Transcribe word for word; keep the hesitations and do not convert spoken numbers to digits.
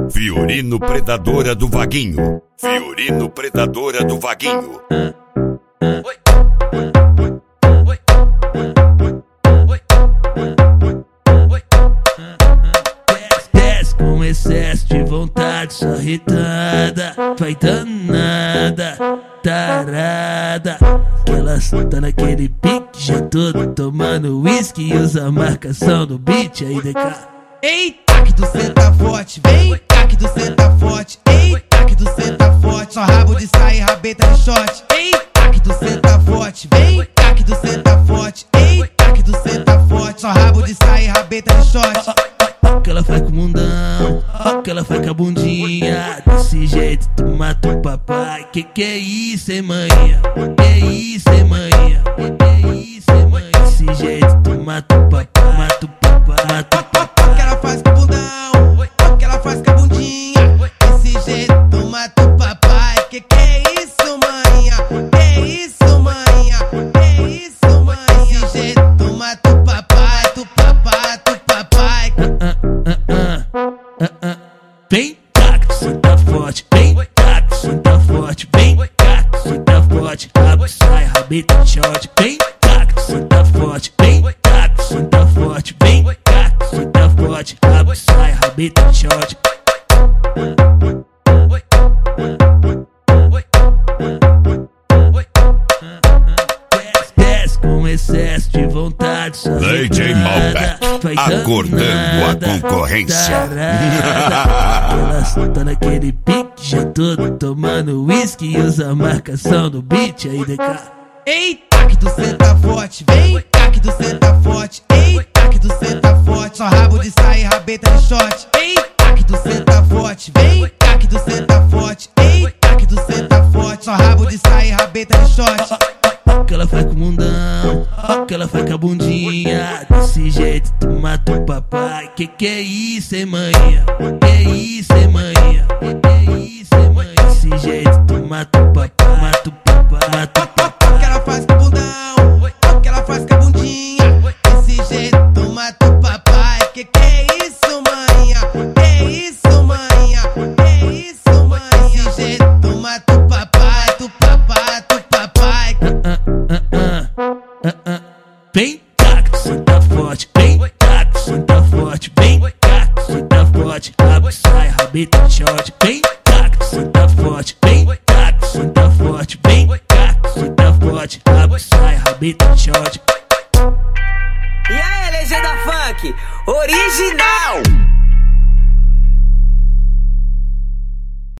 Fiorino predadora do Vaguinho. Fiorino predadora do Vaguinho. Desce com excesso de vontade, só irritada, vai danada, tarada. Que elas tá naquele pique, já todo tomando whisky e usa a marcação do beat aí D K. Eita que tu senta forte, vem cá que tu senta forte. Eita que tu senta forte, só rabo de saia, rabeta de short. Eita que tu senta forte, vem cá que tu senta forte. Eita que tu senta forte, só rabo de saia, rabeta de short. Que ela faz com o mundão, que ela faz com a bundinha. Desse jeito tu mata o papai. Que que é isso, hein, manhã? Que isso, hein, manhã? Que isso, hein, manhã? Desse jeito tu mata o papai, mata o papai, mata o papai. Que ela faz com o bundão, que ela faz com a bundinha. Desse jeito tu mata o papai. Que que é isso, manhã? Que isso, manhã? Que isso, manhã? Desse jeito tu mata o papai, tu papai, tu papai. Vem cá que tu senta forte, vem cá que tu senta forte, vem cá que tu senta forte, rabo sai, rabeta de short. Vem cá que tu senta forte, vem cá que tu senta forte, vem cá que tu senta forte, rabo sai, rabeta de short. Desce com excesso de vontade, só D J Malbec, acordando a concorrência. Elas tá naquele pique, já todo tomando whisky e usa a marcação do beat aí D K. Eita que tu senta forte, vem cá que tu senta forte. Eita que tu senta forte, só rabo de saia, rabeta de short. Eita que tu senta forte, vem cá que tu senta forte. Eita que tu senta forte, só rabo de saia, rabeta de short. Que ela faz com o mundão, que ela faz com a bundinha. Desse jeito tu mata o papai. Que que é isso, hein, manhã? Que isso, hein, manhã? Que isso, hein, manhã? Desse jeito tu mata o papai, mata o papai, mata o papai. Que ela faz com o bundão, que ela faz com a bundinha. Desse jeito tu mata o papai. Que que é isso, manhã? Que isso, manhã? Que isso, manhã? Desse jeito tu mata o papai, tu papai, tu papai. Vem cá que tu senta forte, vem cá que tu senta forte, vem cá que tu senta forte, rabo sai, rabeta de short. Vem cá que tu senta forte, vem cá que tu senta forte, vem cá que tu senta forte, rabo sai, rabeta de short. E aí, legenda funk original.